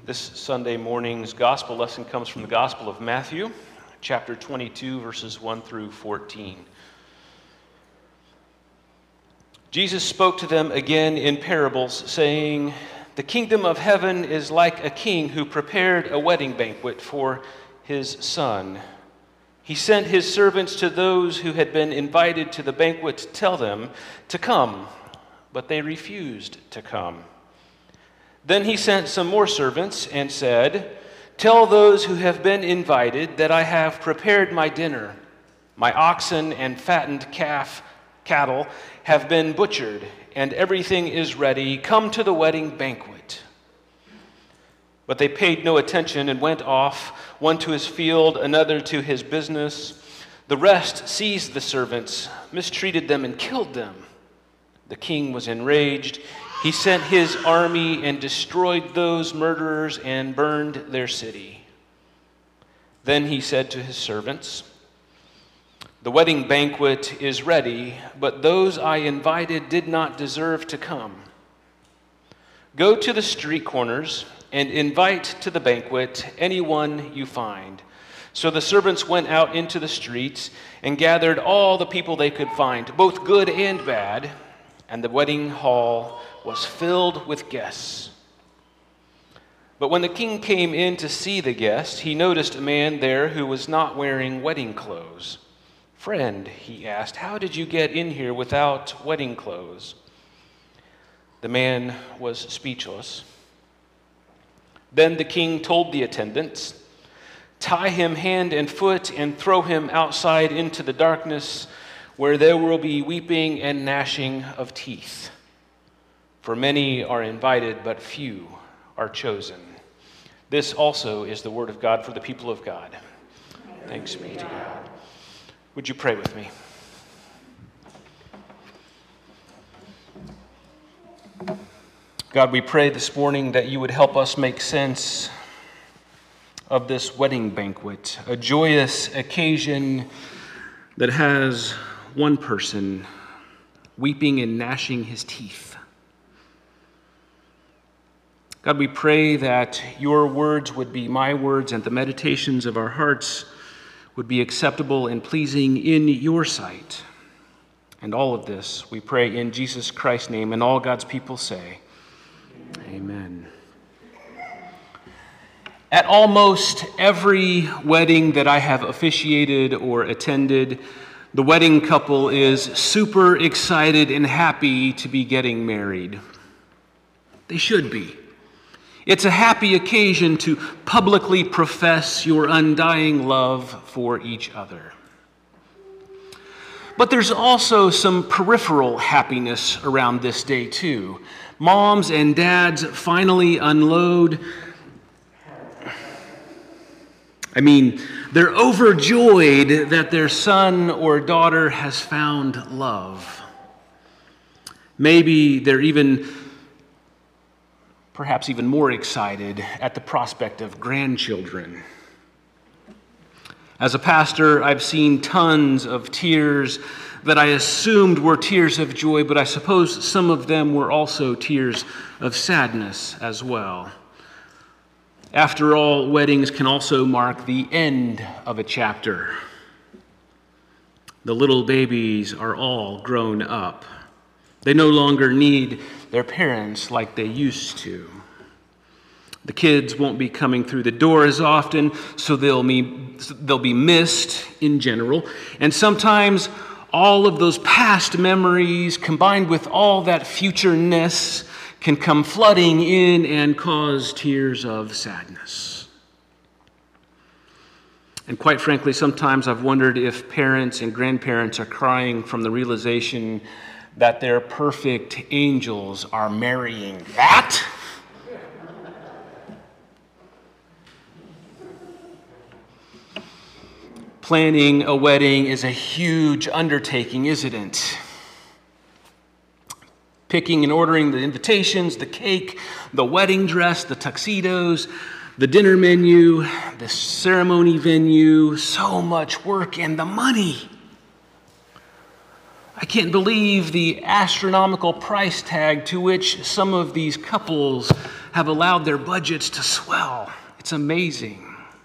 This Sunday morning's gospel lesson comes from the Gospel of Matthew, chapter 22, verses 1 through 14. Jesus spoke to them again in parables, saying, "The kingdom of heaven is like a king who prepared a wedding banquet for his son. He sent his servants to those who had been invited to the banquet to tell them to come, but they refused to come. Then he sent some more servants and said, 'Tell those who have been invited that I have prepared my dinner. My oxen and fattened cattle have been butchered, and everything is ready. Come to the wedding banquet.' But they paid no attention and went off, one to his field, another to his business. The rest seized the servants, mistreated them, and killed them. The king was enraged. He sent his army and destroyed those murderers and burned their city. Then he said to his servants, 'The wedding banquet is ready, but those I invited did not deserve to come. Go to the street corners and invite to the banquet anyone you find.' So the servants went out into the streets and gathered all the people they could find, both good and bad, and the wedding hall was filled with guests. But when the king came in to see the guests, he noticed a man there who was not wearing wedding clothes. 'Friend,' he asked, 'how did you get in here without wedding clothes?' The man was speechless. Then the king told the attendants, 'Tie him hand and foot and throw him outside into the darkness, where there will be weeping and gnashing of teeth. For many are invited, but few are chosen.' This also is the word of God for the people of God. Thanks be to God." Would you pray with me? God, we pray this morning that you would help us make sense of this wedding banquet, a joyous occasion that has one person weeping and gnashing his teeth. God, we pray that your words would be my words and the meditations of our hearts would be acceptable and pleasing in your sight. And all of this we pray in Jesus Christ's name, and all God's people say, Amen. At almost every wedding that I have officiated or attended, the wedding couple is super excited and happy to be getting married. They should be. It's a happy occasion to publicly profess your undying love for each other. But there's also some peripheral happiness around this day too. Moms and dads finally unload. They're overjoyed that their son or daughter has found love. Maybe they're perhaps even more excited at the prospect of grandchildren. As a pastor, I've seen tons of tears that I assumed were tears of joy, but I suppose some of them were also tears of sadness as well. After all, weddings can also mark the end of a chapter. The little babies are all grown up. They no longer need their parents like they used to. The kids won't be coming through the door as often, so they'll be missed in general. And sometimes all of those past memories combined with all that futureness can come flooding in and cause tears of sadness. And quite frankly, sometimes I've wondered if parents and grandparents are crying from the realization that their perfect angels are marrying that. Planning a wedding is a huge undertaking, isn't it? Picking and ordering the invitations, the cake, the wedding dress, the tuxedos, the dinner menu, the ceremony venue, so much work, and the money. I can't believe the astronomical price tag to which some of these couples have allowed their budgets to swell. It's amazing.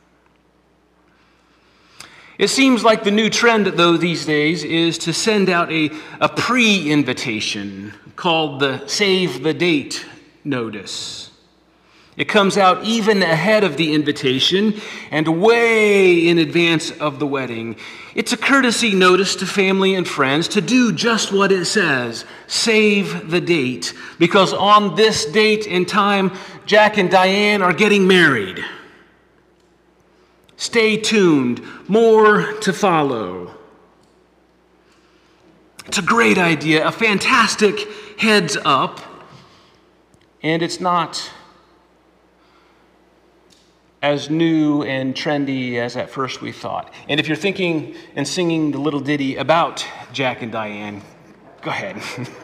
It seems like the new trend, though, these days is to send out a pre-invitation called the Save the Date notice. It comes out even ahead of the invitation and way in advance of the wedding. It's a courtesy notice to family and friends to do just what it says, save the date, because on this date and time, Jack and Diane are getting married. Stay tuned, more to follow. It's a great idea, a fantastic heads up, and it's not as new and trendy as at first we thought. And if you're thinking and singing the little ditty about Jack and Diane, go ahead.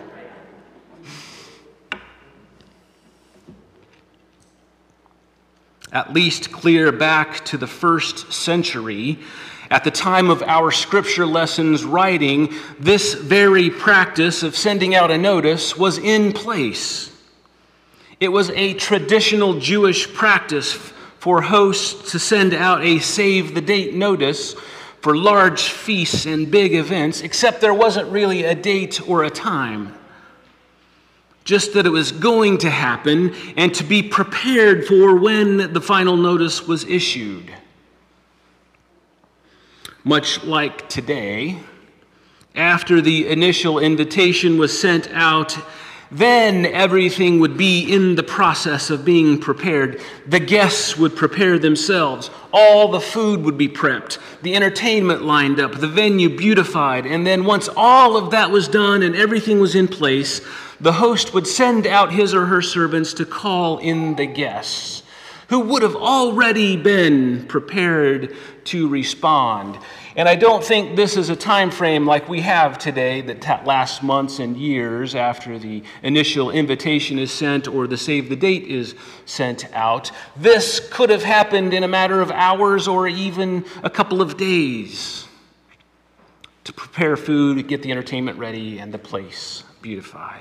At least clear back to the 1st century, at the time of our scripture lessons writing, this very practice of sending out a notice was in place. It was a traditional Jewish practice for hosts to send out a save the date notice for large feasts and big events, except there wasn't really a date or a time. Just that it was going to happen and to be prepared for when the final notice was issued. Much like today, after the initial invitation was sent out, then everything would be in the process of being prepared. The guests would prepare themselves. All the food would be prepped, the entertainment lined up, the venue beautified, and then once all of that was done and everything was in place, the host would send out his or her servants to call in the guests, who would have already been prepared to respond. And I don't think this is a time frame like we have today that lasts months and years after the initial invitation is sent or the save the date is sent out. This could have happened in a matter of hours or even a couple of days to prepare food, get the entertainment ready, and the place beautified.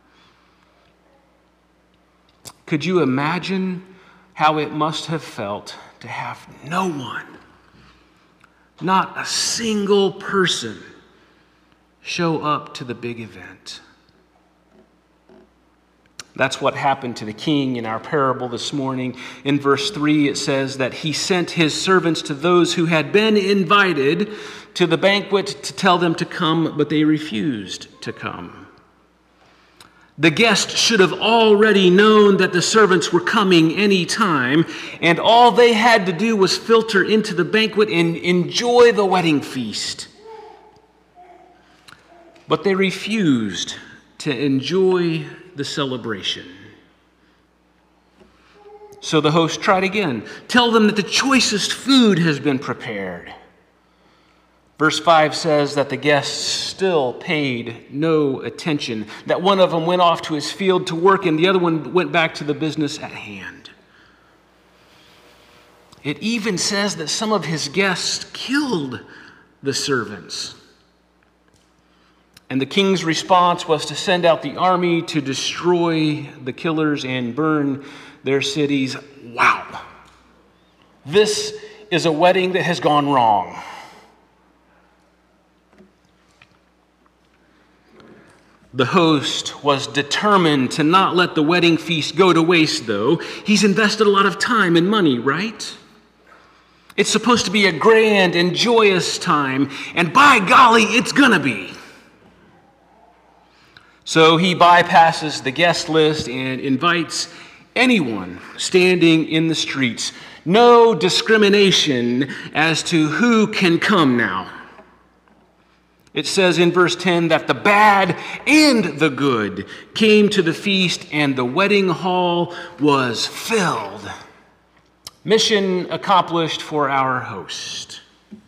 Could you imagine how it must have felt to have no one, not a single person, show up to the big event? That's what happened to the king in our parable this morning. In verse 3, it says that he sent his servants to those who had been invited to the banquet to tell them to come, but they refused to come. The guests should have already known that the servants were coming any time, and all they had to do was filter into the banquet and enjoy the wedding feast. But they refused to enjoy the celebration. So the host tried again. Tell them that the choicest food has been prepared. Verse 5 says that the guests still paid no attention, that one of them went off to his field to work and the other one went back to the business at hand. It even says that some of his guests killed the servants. And the king's response was to send out the army to destroy the killers and burn their cities. Wow. This is a wedding that has gone wrong. The host was determined to not let the wedding feast go to waste, though. He's invested a lot of time and money, right? It's supposed to be a grand and joyous time, and by golly, it's gonna be. So he bypasses the guest list and invites anyone standing in the streets. No discrimination as to who can come now. It says in verse 10 that the bad and the good came to the feast and the wedding hall was filled. Mission accomplished for our host.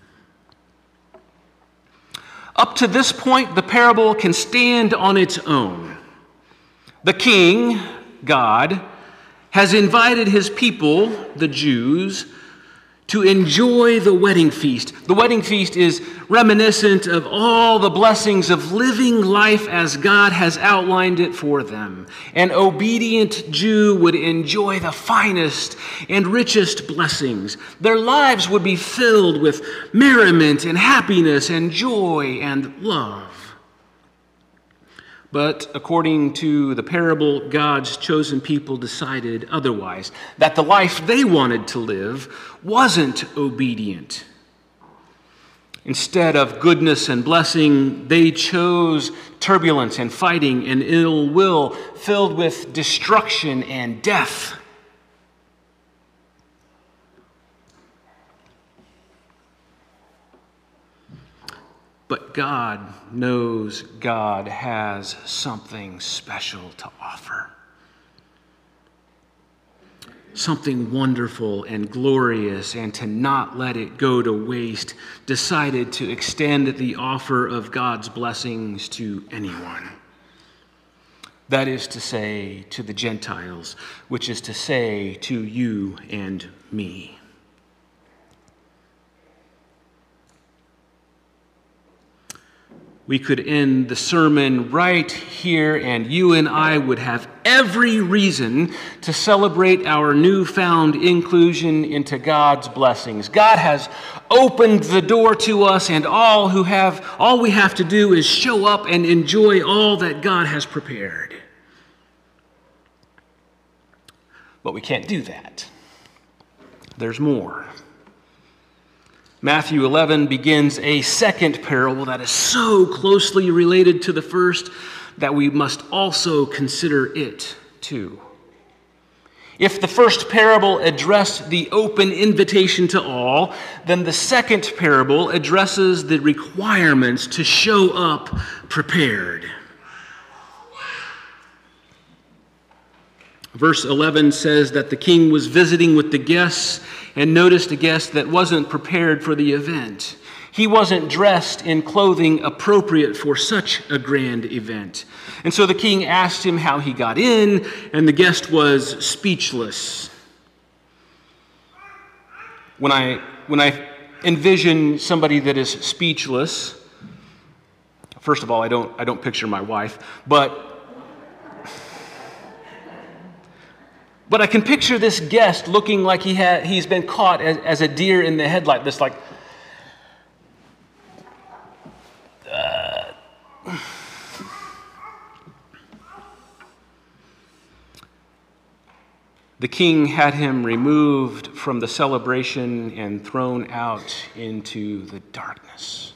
Up to this point, the parable can stand on its own. The king, God, has invited his people, the Jews, to enjoy the wedding feast. The wedding feast is reminiscent of all the blessings of living life as God has outlined it for them. An obedient Jew would enjoy the finest and richest blessings. Their lives would be filled with merriment and happiness and joy and love. But according to the parable, God's chosen people decided otherwise, that the life they wanted to live wasn't obedient. Instead of goodness and blessing, they chose turbulence and fighting and ill will, filled with destruction and death. But God knows God has something special to offer. Something wonderful and glorious, and to not let it go to waste, decided to extend the offer of God's blessings to anyone. That is to say, to the Gentiles, which is to say, to you and me. We could end the sermon right here, and you and I would have every reason to celebrate our newfound inclusion into God's blessings. God has opened the door to us, and all we have to do is show up and enjoy all that God has prepared. But we can't do that. There's more. Matthew 11 begins a second parable that is so closely related to the first that we must also consider it too. If the first parable addressed the open invitation to all, then the second parable addresses the requirements to show up prepared. Verse 11 says that the king was visiting with the guests and noticed a guest that wasn't prepared for the event. He wasn't dressed in clothing appropriate for such a grand event. And so the king asked him how he got in, and the guest was speechless. When I envision somebody that is speechless, first of all, I don't picture my wife, but I can picture this guest looking like he's been caught as a deer in the headlight. This like, The king had him removed from the celebration and thrown out into the darkness.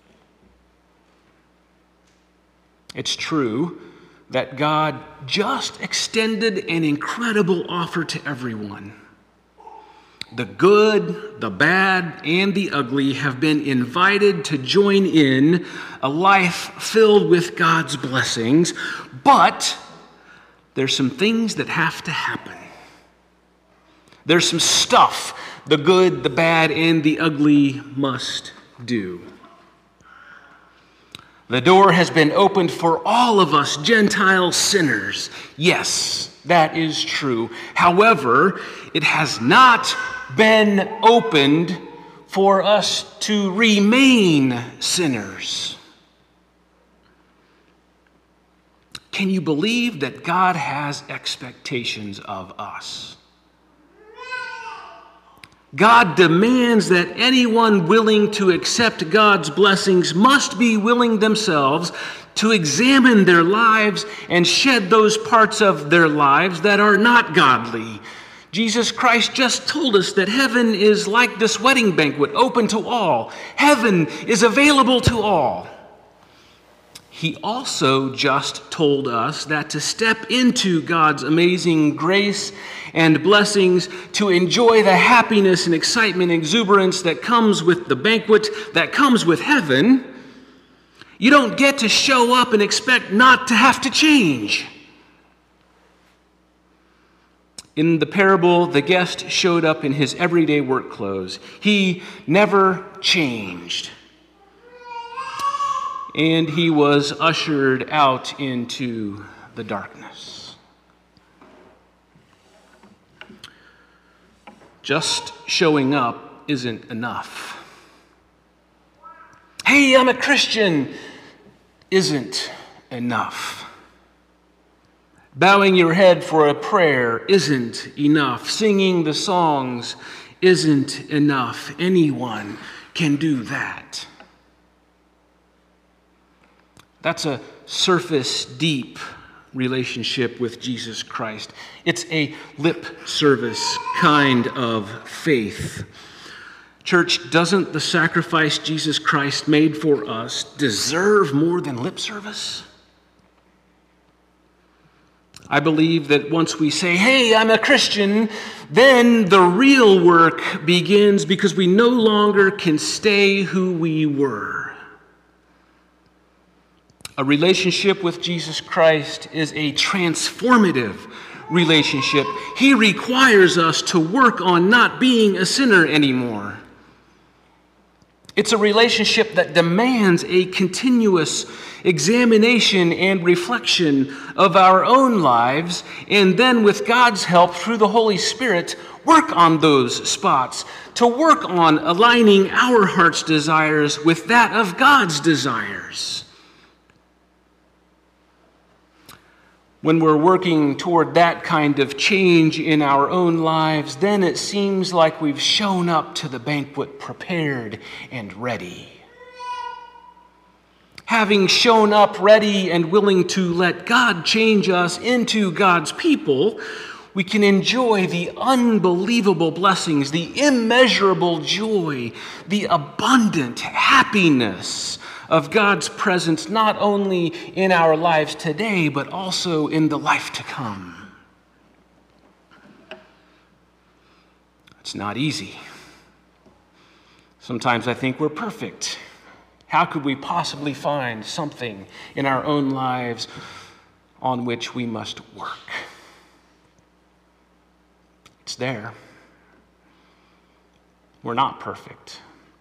It's true that God just extended an incredible offer to everyone. The good, the bad, and the ugly have been invited to join in a life filled with God's blessings, but there's some things that have to happen. There's some stuff the good, the bad, and the ugly must do. The door has been opened for all of us Gentile sinners. Yes, that is true. However, it has not been opened for us to remain sinners. Can you believe that God has expectations of us? God demands that anyone willing to accept God's blessings must be willing themselves to examine their lives and shed those parts of their lives that are not godly. Jesus Christ just told us that heaven is like this wedding banquet, open to all. Heaven is available to all. He also just told us that to step into God's amazing grace and blessings, to enjoy the happiness and excitement and exuberance that comes with the banquet, that comes with heaven, you don't get to show up and expect not to have to change. In the parable, the guest showed up in his everyday work clothes. He never changed. And he was ushered out into the darkness. Just showing up isn't enough. Hey, I'm a Christian isn't enough. Bowing your head for a prayer isn't enough. Singing the songs isn't enough. Anyone can do that. That's a surface deep relationship with Jesus Christ. It's a lip service kind of faith. Church, doesn't the sacrifice Jesus Christ made for us deserve more than lip service? I believe that once we say, hey, I'm a Christian, then the real work begins because we no longer can stay who we were. A relationship with Jesus Christ is a transformative relationship. He requires us to work on not being a sinner anymore. It's a relationship that demands a continuous examination and reflection of our own lives, and then with God's help through the Holy Spirit, work on those spots, to work on aligning our heart's desires with that of God's desires. When we're working toward that kind of change in our own lives, then it seems like we've shown up to the banquet prepared and ready. Having shown up ready and willing to let God change us into God's people, we can enjoy the unbelievable blessings, the immeasurable joy, the abundant happiness of God's presence, not only in our lives today, but also in the life to come. It's not easy. Sometimes I think we're perfect. How could we possibly find something in our own lives on which we must work? It's there. We're not perfect.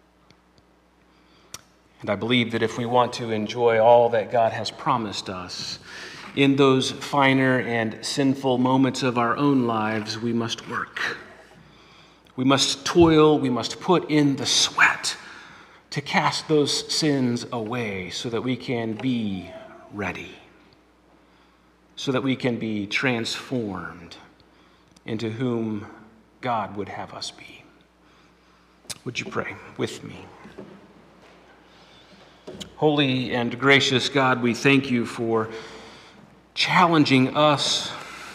And I believe that if we want to enjoy all that God has promised us, in those finer and sinful moments of our own lives, we must work. We must toil, we must put in the sweat to cast those sins away so that we can be ready, so that we can be transformed into whom God would have us be. Would you pray with me? Holy and gracious God, we thank you for challenging us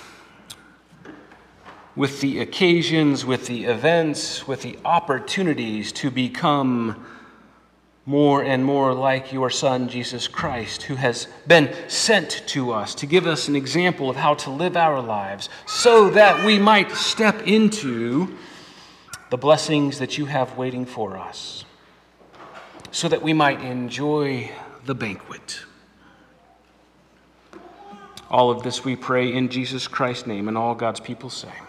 with the occasions, with the events, with the opportunities to become more and more like your Son, Jesus Christ, who has been sent to us to give us an example of how to live our lives so that we might step into the blessings that you have waiting for us, so that we might enjoy the banquet. All of this we pray in Jesus Christ's name, and all God's people say.